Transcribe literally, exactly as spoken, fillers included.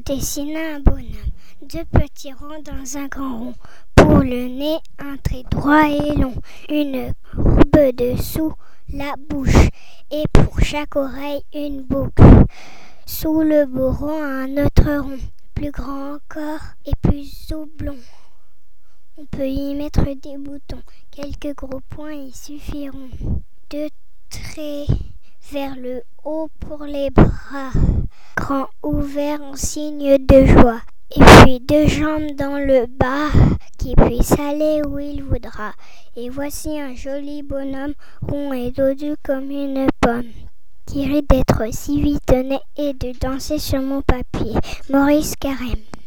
dessiner un bonhomme. Deux petits ronds dans un grand rond. Pour le nez, un trait droit et long. Une robe dessous la bouche. Et pour chaque oreille, une boucle. Sous le beau rond, un autre rond. Plus grand encore et plus oblong. On peut y mettre des boutons. Quelques gros points y suffiront. Deux traits vers le haut pour les bras, grands ouverts en signe de joie. Et puis deux jambes dans le bas, qui puissent aller où il voudra. Et voici un joli bonhomme, rond et dodu comme une pomme, qui rit d'être si vite né et de danser sur mon papier. Maurice Carême.